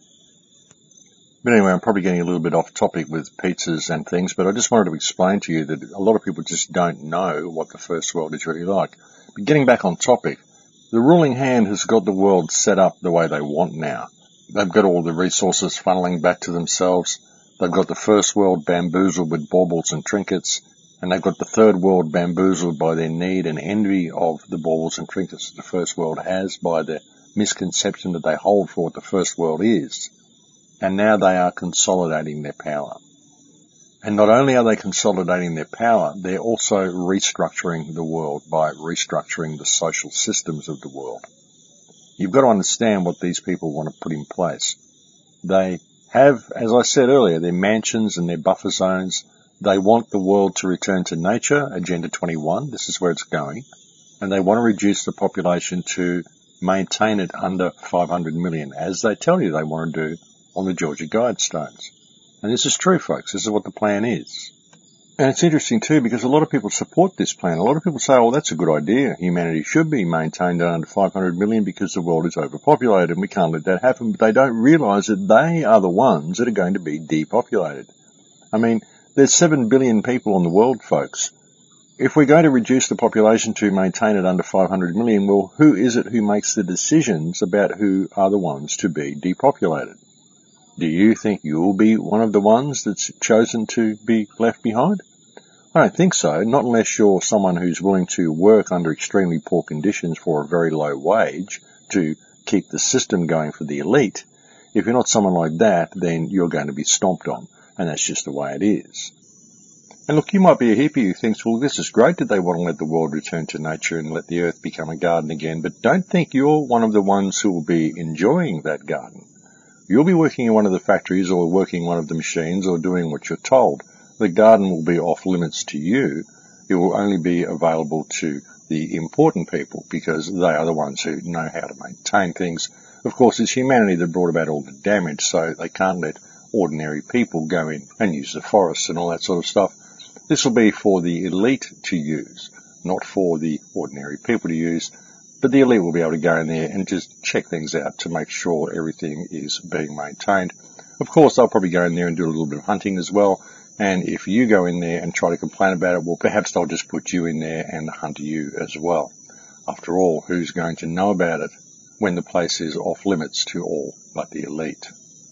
But anyway, I'm probably getting a little bit off topic with pizzas and things, but I just wanted to explain to you that a lot of people just don't know what the first world is really like. But getting back on topic, the ruling hand has got the world set up the way they want now. They've got all the resources funneling back to themselves. They've got the first world bamboozled with baubles and trinkets, and they've got the third world bamboozled by their need and envy of the baubles and trinkets that the first world has, by the misconception that they hold for what the first world is. And now they are consolidating their power. And not only are they consolidating their power, they're also restructuring the world by restructuring the social systems of the world. You've got to understand what these people want to put in place. They have, as I said earlier, their mansions and their buffer zones. They want the world to return to nature, Agenda twenty-one, this is where it's going. And they want to reduce the population to maintain it under five hundred million, as they tell you they want to do on the Georgia Guidestones. And this is true, folks. This is what the plan is. And it's interesting, too, because a lot of people support this plan. A lot of people say, oh, that's a good idea. Humanity should be maintained under five hundred million because the world is overpopulated and we can't let that happen. But they don't realise that they are the ones that are going to be depopulated. I mean, there's seven billion people in the world, folks. If we're going to reduce the population to maintain it under five hundred million, well, who is it who makes the decisions about who are the ones to be depopulated? Do you think you'll be one of the ones that's chosen to be left behind? I don't think so, not unless you're someone who's willing to work under extremely poor conditions for a very low wage to keep the system going for the elite. If you're not someone like that, then you're going to be stomped on, and that's just the way it is. And look, you might be a hippie who thinks, well, this is great that they want to let the world return to nature and let the earth become a garden again, but don't think you're one of the ones who will be enjoying that garden. You'll be working in one of the factories or working one of the machines or doing what you're told. The garden will be off limits to you. It will only be available to the important people because they are the ones who know how to maintain things. Of course, it's humanity that brought about all the damage, so they can't let ordinary people go in and use the forests and all that sort of stuff. This will be for the elite to use, not for the ordinary people to use. But the elite will be able to go in there and just check things out to make sure everything is being maintained. Of course, they'll probably go in there and do a little bit of hunting as well. And if you go in there and try to complain about it, well, perhaps they'll just put you in there and hunt you as well. After all, who's going to know about it when the place is off limits to all but the elite?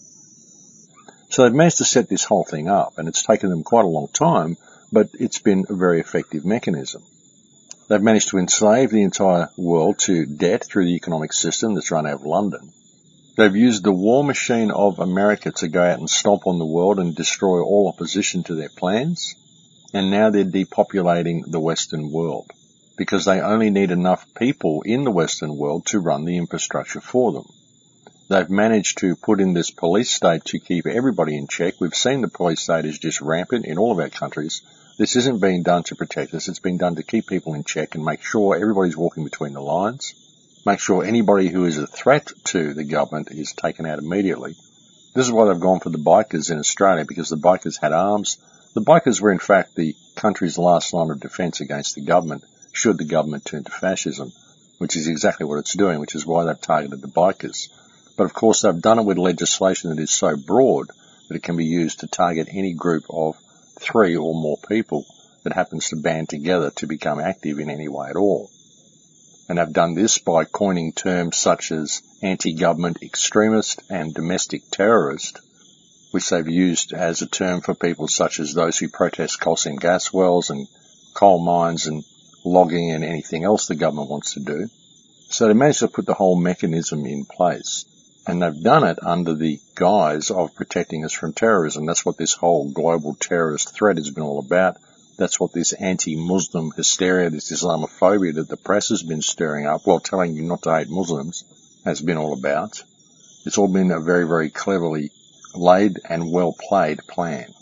So they've managed to set this whole thing up, and it's taken them quite a long time, but it's been a very effective mechanism. They've managed to enslave the entire world to debt through the economic system that's run out of London. They've used the war machine of America to go out and stomp on the world and destroy all opposition to their plans. And now they're depopulating the Western world because they only need enough people in the Western world to run the infrastructure for them. They've managed to put in this police state to keep everybody in check. We've seen the police state is just rampant in all of our countries. This isn't being done to protect us. It's being done to keep people in check and make sure everybody's walking between the lines. Make sure anybody who is a threat to the government is taken out immediately. This is why they've gone for the bikers in Australia, because the bikers had arms. The bikers were in fact the country's last line of defence against the government, should the government turn to fascism, which is exactly what it's doing, which is why they've targeted the bikers. But of course they've done it with legislation that is so broad that it can be used to target any group of three or more people that happens to band together to become active in any way at all. And they've done this by coining terms such as anti-government extremist and domestic terrorist, which they've used as a term for people such as those who protest coal seam gas wells and coal mines and logging and anything else the government wants to do. So they managed to put the whole mechanism in place. And they've done it under the guise of protecting us from terrorism. That's what this whole global terrorist threat has been all about. That's what this anti-Muslim hysteria, this Islamophobia that the press has been stirring up while telling you not to hate Muslims has been all about. It's all been a very, very cleverly laid and well played plan.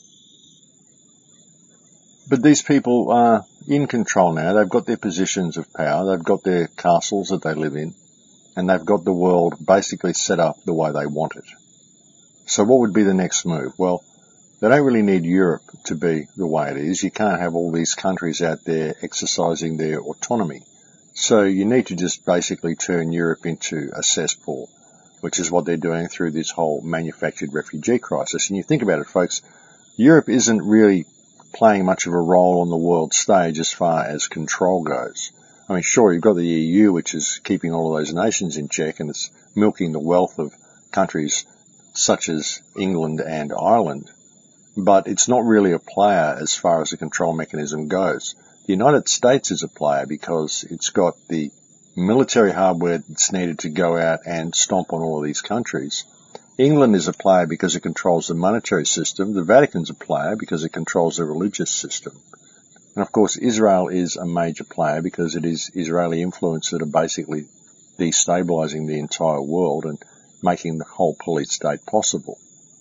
But these people are in control now. They've got their positions of power. They've got their castles that they live in. And they've got the world basically set up the way they want it. So what would be the next move? Well, They don't really need Europe to be the way it is. You can't have all these countries out there exercising their autonomy. So you need to just basically turn Europe into a cesspool, which is what they're doing through this whole manufactured refugee crisis. And you think about it, folks, Europe isn't really playing much of a role on the world stage as far as control goes. I mean, sure, you've got the E U, which is keeping all of those nations in check, and it's milking the wealth of countries such as England and Ireland. But it's not really a player as far as the control mechanism goes. The United States is a player because it's got the military hardware that's needed to go out and stomp on all of these countries. England is a player because it controls the monetary system. The Vatican's a player because it controls the religious system. And of course, Israel is a major player because it is Israeli influence that are basically destabilizing the entire world and making the whole police state possible.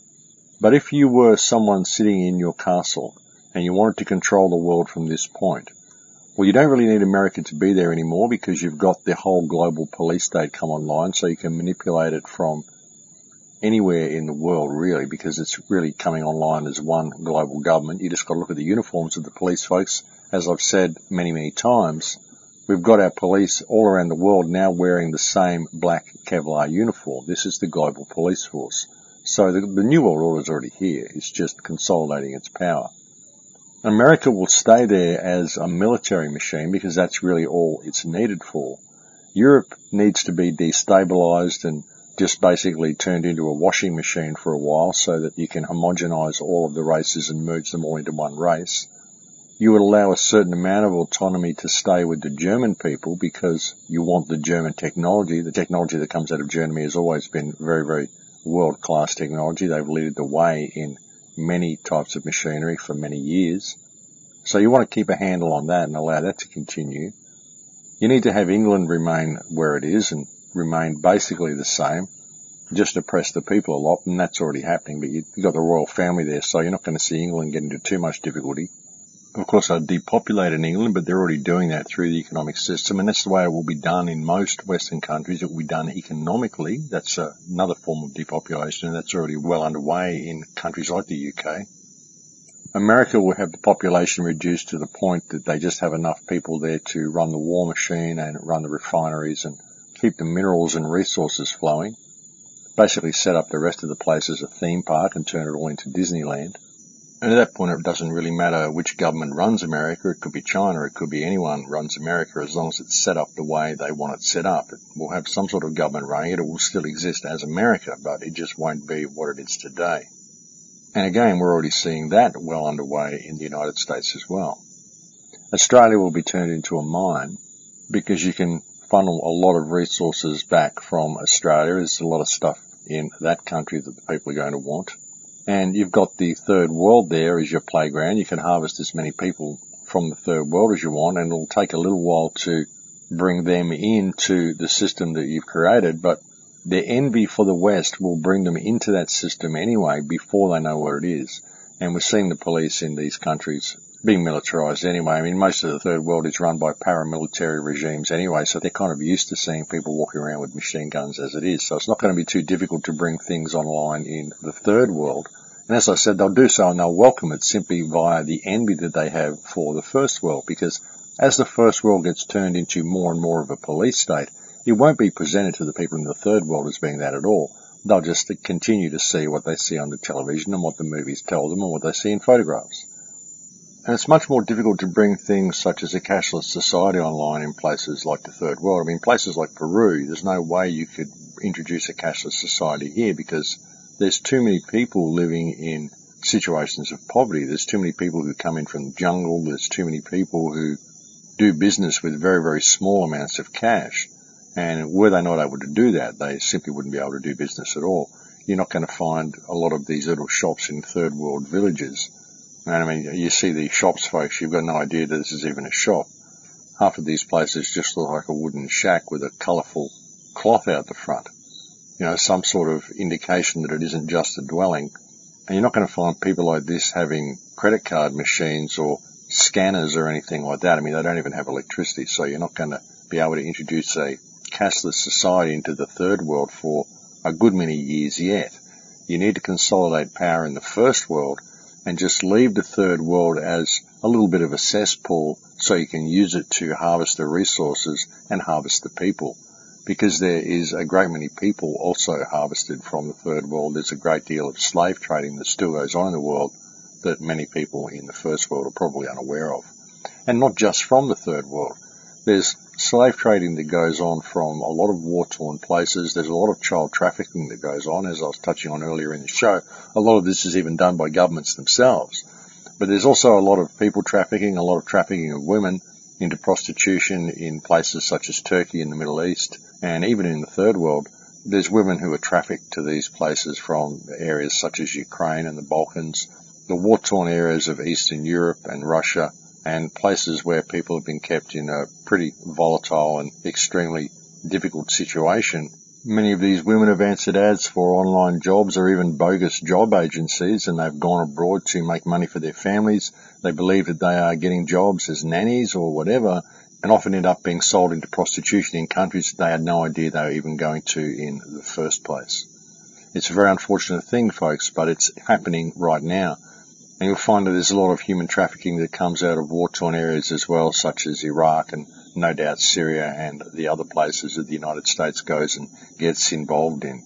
But if you were someone sitting in your castle and you wanted to control the world from this point, well, you don't really need America to be there anymore because you've got the whole global police state come online, so you can manipulate it from anywhere in the world, really, because it's really coming online as one global government. You just got to look at the uniforms of the police, folks. As I've said many, many times, we've got our police all around the world now wearing the same black Kevlar uniform. This is the global police force. So the, the New World Order is already here. It's just consolidating its power. America will stay there as a military machine because that's really all it's needed for. Europe needs to be destabilized and just basically turned into a washing machine for a while so that you can homogenize all of the races and merge them all into one race. You would allow a certain amount of autonomy to stay with the German people because you want the German technology. The technology that comes out of Germany has always been very, very world-class technology. They've led the way in many types of machinery for many years. So you want to keep a handle on that and allow that to continue. You need to have England remain where it is and remain basically the same, just oppress the people a lot, and that's already happening. But you've got the royal family there, so you're not going to see England get into too much difficulty. Of course, they'll depopulate in England, but they're already doing that through the economic system, and that's the way it will be done in most Western countries. It will be done economically. That's uh, another form of depopulation, and that's already well underway in countries like the U K. America will have the population reduced to the point that they just have enough people there to run the war machine and run the refineries and keep the minerals and resources flowing. Basically set up the rest of the place as a theme park and turn it all into Disneyland. And at that point, it doesn't really matter which government runs America. It could be China. It could be anyone runs America as long as it's set up the way they want it set up. It will have some sort of government running it. It will still exist as America, but it just won't be what it is today. And again, we're already seeing that well underway in the United States as well. Australia will be turned into a mine because you can funnel a lot of resources back from Australia. There's a lot of stuff in that country that the people are going to want. And you've got the third world there as your playground. You can harvest as many people from the third world as you want, and it'll take a little while to bring them into the system that you've created, but their envy for the West will bring them into that system anyway before they know what it is. And we're seeing the police in these countries being militarized anyway. I mean, most of the third world is run by paramilitary regimes anyway, so they're kind of used to seeing people walking around with machine guns as it is. So it's not going to be too difficult to bring things online in the third world. And as I said, they'll do so and they'll welcome it simply via the envy that they have for the first world, because as the first world gets turned into more and more of a police state, it won't be presented to the people in the third world as being that at all. They'll just continue to see what they see on the television and what the movies tell them and what they see in photographs. And it's much more difficult to bring things such as a cashless society online in places like the third world. I mean, places like Peru, there's no way you could introduce a cashless society here because there's too many people living in situations of poverty. There's too many people who come in from the jungle. There's too many people who do business with very, very small amounts of cash. And were they not able to do that, they simply wouldn't be able to do business at all. You're not going to find a lot of these little shops in third world villages. And I mean, you see these shops, folks, you've got no idea that this is even a shop. Half of these places just look like a wooden shack with a colourful cloth out the front. You know, some sort of indication that it isn't just a dwelling. And you're not going to find people like this having credit card machines or scanners or anything like that. I mean, they don't even have electricity, so you're not going to be able to introduce a cashless society into the third world for a good many years yet. You need to consolidate power in the first world and just leave the third world as a little bit of a cesspool so you can use it to harvest the resources and harvest the people. Because there is a great many people also harvested from the third world. There's a great deal of slave trading that still goes on in the world that many people in the first world are probably unaware of. And not just from the third world. There's slave trading that goes on from a lot of war-torn places. There's a lot of child trafficking that goes on, as I was touching on earlier in the show. A lot of this is even done by governments themselves. But there's also a lot of people trafficking, a lot of trafficking of women into prostitution in places such as Turkey in the Middle East, and even in the third world. There's women who are trafficked to these places from areas such as Ukraine and the Balkans, the war-torn areas of Eastern Europe and Russia, and places where people have been kept in a pretty volatile and extremely difficult situation. Many of these women have answered ads for online jobs or even bogus job agencies, and they've gone abroad to make money for their families. They believe that they are getting jobs as nannies or whatever, and often end up being sold into prostitution in countries that they had no idea they were even going to in the first place. It's a very unfortunate thing, folks, but it's happening right now. And you'll find that there's a lot of human trafficking that comes out of war-torn areas as well, such as Iraq and no doubt Syria and the other places that the United States goes and gets involved in.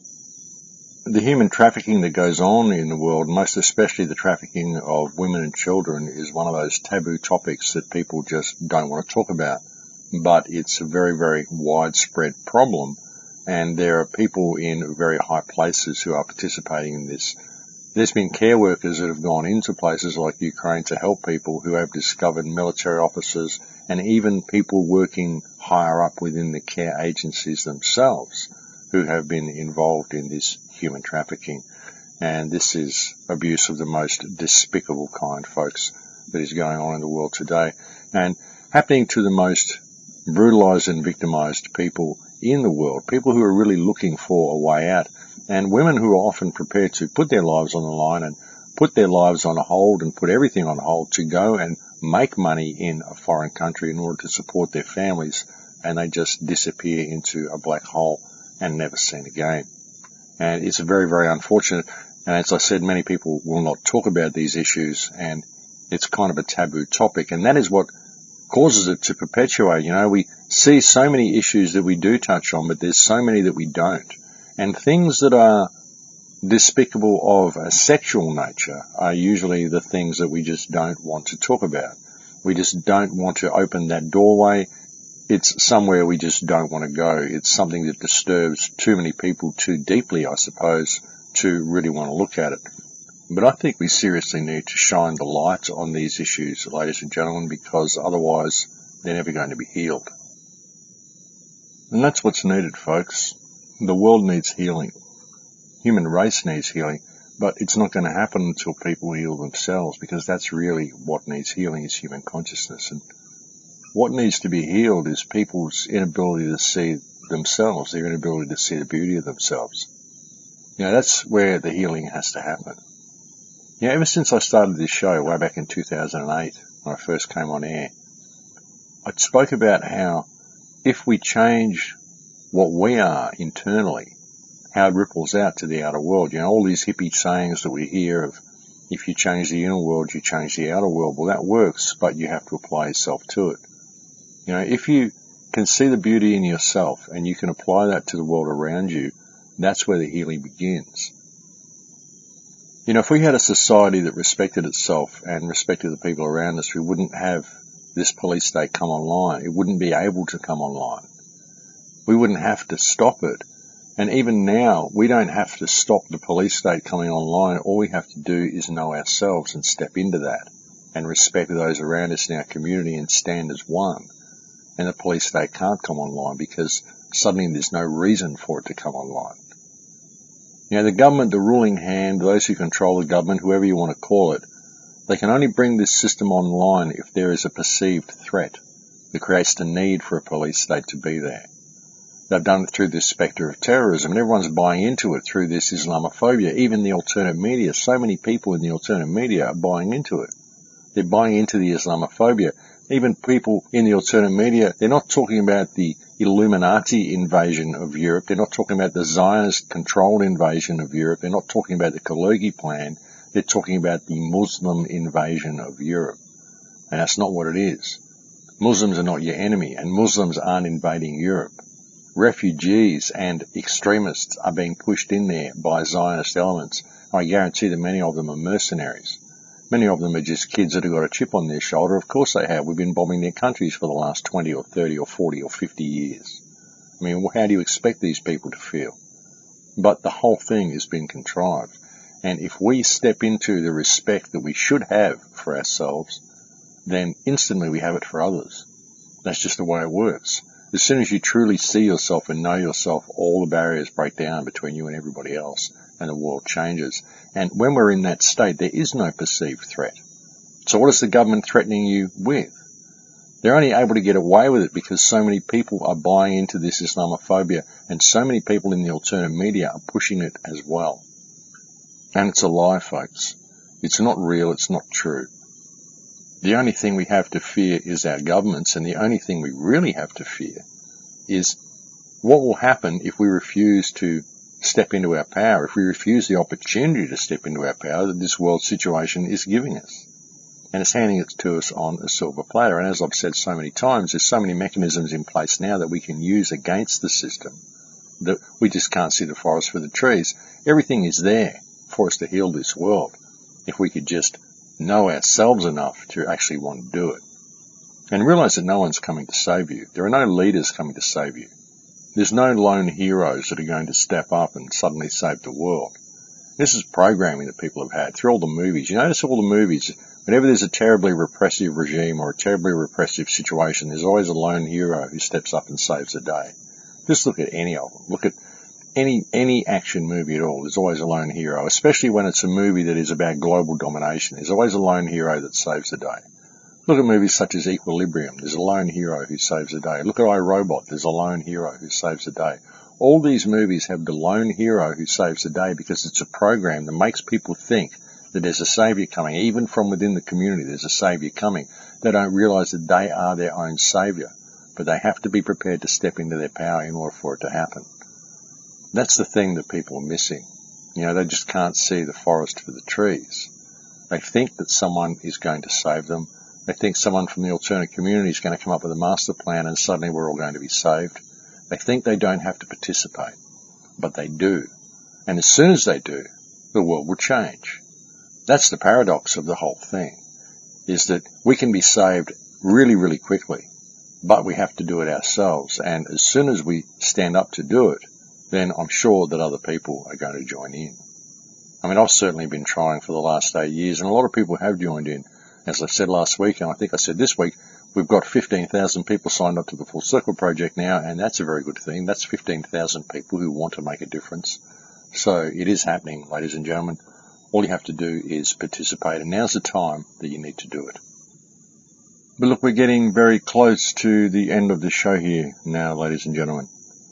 The human trafficking that goes on in the world, most especially the trafficking of women and children, is one of those taboo topics that people just don't want to talk about. But it's a very, very widespread problem, and there are people in very high places who are participating in this. There's been care workers that have gone into places like Ukraine to help people who have discovered military officers and even people working higher up within the care agencies themselves who have been involved in this human trafficking. And this is abuse of the most despicable kind, folks, that is going on in the world today and happening to the most brutalized and victimized people in the world, people who are really looking for a way out. And women who are often prepared to put their lives on the line and put their lives on hold and put everything on hold to go and make money in a foreign country in order to support their families, and they just disappear into a black hole and never seen again. And it's very, very unfortunate. And as I said, many people will not talk about these issues, and it's kind of a taboo topic. And that is what causes it to perpetuate. You know, we see so many issues that we do touch on, but there's so many that we don't. And things that are despicable of a sexual nature are usually the things that we just don't want to talk about. We just don't want to open that doorway. It's somewhere we just don't want to go. It's something that disturbs too many people too deeply, I suppose, to really want to look at it. But I think we seriously need to shine the light on these issues, ladies and gentlemen, because otherwise they're never going to be healed. And that's what's needed, folks. The world needs healing. Human race needs healing, but it's not going to happen until people heal themselves, because that's really what needs healing, is human consciousness. And what needs to be healed is people's inability to see themselves, their inability to see the beauty of themselves. You know, that's where the healing has to happen. You know, ever since I started this show way back in two thousand eight, when I first came on air, I spoke about how if we change what we are internally, how it ripples out to the outer world. You know, all these hippie sayings that we hear of, if you change the inner world, you change the outer world. Well, that works, but you have to apply yourself to it. You know, if you can see the beauty in yourself and you can apply that to the world around you, that's where the healing begins. You know, if we had a society that respected itself and respected the people around us, we wouldn't have this police state come online. It wouldn't be able to come online. We wouldn't have to stop it. And even now, we don't have to stop the police state coming online. All we have to do is know ourselves and step into that and respect those around us in our community and stand as one. And the police state can't come online because suddenly there's no reason for it to come online. You know, the government, the ruling hand, those who control the government, whoever you want to call it, they can only bring this system online if there is a perceived threat that creates the need for a police state to be there. They've done it through this spectre of terrorism, and everyone's buying into it through this Islamophobia. Even the alternate media, so many people in the alternate media are buying into it. They're buying into the Islamophobia. Even people in the alternate media, they're not talking about the Illuminati invasion of Europe. They're not talking about the Zionist-controlled invasion of Europe. They're not talking about the Kalergi plan. They're talking about the Muslim invasion of Europe. And that's not what it is. Muslims are not your enemy, and Muslims aren't invading Europe. Refugees and extremists are being pushed in there by Zionist elements. I guarantee that many of them are mercenaries. Many of them are just kids that have got a chip on their shoulder. Of course they have. We've been bombing their countries for the last twenty or thirty or forty or fifty years. I mean, how do you expect these people to feel? But the whole thing has been contrived. And if we step into the respect that we should have for ourselves, then instantly we have it for others. That's just the way it works. As soon as you truly see yourself and know yourself, all the barriers break down between you and everybody else, and the world changes. And when we're in that state, there is no perceived threat. So what is the government threatening you with? They're only able to get away with it because so many people are buying into this Islamophobia, and so many people in the alternative media are pushing it as well. And it's a lie, folks. It's not real, it's not true. The only thing we have to fear is our governments, and the only thing we really have to fear is what will happen if we refuse to step into our power, if we refuse the opportunity to step into our power that this world situation is giving us. And it's handing it to us on a silver platter. And as I've said so many times, there's so many mechanisms in place now that we can use against the system that we just can't see the forest for the trees. Everything is there for us to heal this world if we could just know ourselves enough to actually want to do it. And realize that no one's coming to save you. There are no leaders coming to save you. There's no lone heroes that are going to step up and suddenly save the world. This is programming that people have had through all the movies. You notice all the movies, whenever there's a terribly repressive regime or a terribly repressive situation, there's always a lone hero who steps up and saves the day. Just look at any of them. Look at any any action movie at all. There's always a lone hero, especially when it's a movie that is about global domination. There's always a lone hero that saves the day. Look at movies such as Equilibrium. There's a lone hero who saves the day. Look at iRobot. There's a lone hero who saves the day. All these movies have the lone hero who saves the day because it's a program that makes people think that there's a savior coming. Even from within the community, there's a savior coming. They don't realize that they are their own savior, but they have to be prepared to step into their power in order for it to happen. That's the thing that people are missing. You know, they just can't see the forest for the trees. They think that someone is going to save them. They think someone from the alternate community is going to come up with a master plan and suddenly we're all going to be saved. They think they don't have to participate, but they do. And as soon as they do, the world will change. That's the paradox of the whole thing, is that we can be saved really, really quickly, but we have to do it ourselves. And as soon as we stand up to do it, then I'm sure that other people are going to join in. I mean, I've certainly been trying for the last eight years, and a lot of people have joined in. As I said last week, and I think I said this week, we've got fifteen thousand people signed up to the Full Circle Project now, and that's a very good thing. That's fifteen thousand people who want to make a difference. So it is happening, ladies and gentlemen. All you have to do is participate, and now's the time that you need to do it. But look, we're getting very close to the end of the show here now, ladies and gentlemen.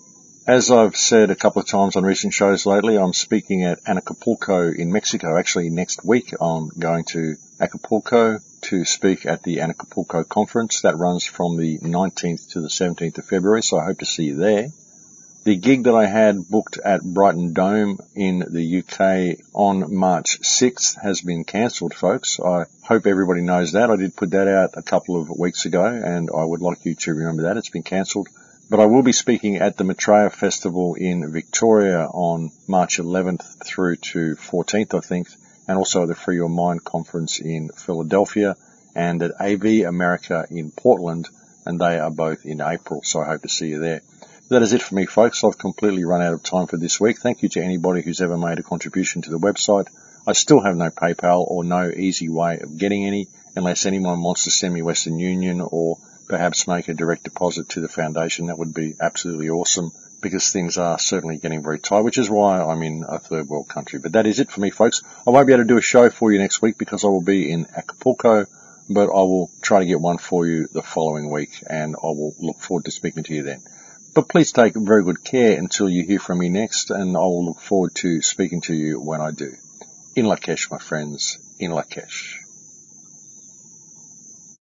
As I've said a couple of times on recent shows lately, I'm speaking at Acapulco in Mexico. Actually, next week I'm going to Acapulco to speak at the Acapulco conference. That runs from the nineteenth to the seventeenth of February, so I hope to see you there. The gig that I had booked at Brighton Dome in the U K on March sixth has been cancelled, folks. I hope everybody knows that. I did put that out a couple of weeks ago, and I would like you to remember that. It's been cancelled. But I will be speaking at the Maitreya Festival in Victoria on March eleventh through to fourteenth, I think, and also at the Free Your Mind conference in Philadelphia and at A V America in Portland, and they are both in April, so I hope to see you there. That is it for me, folks. I've completely run out of time for this week. Thank you to anybody who's ever made a contribution to the website. I still have no PayPal or no easy way of getting any, unless anyone wants to send me Western Union or perhaps make a direct deposit to the foundation. That would be absolutely awesome, because things are certainly getting very tight, which is why I'm in a third world country. But that is it for me, folks. I won't be able to do a show for you next week because I will be in Acapulco, but I will try to get one for you the following week, and I will look forward to speaking to you then. But please take very good care until you hear from me next, and I will look forward to speaking to you when I do. In Lakesh, my friends. In Lakesh.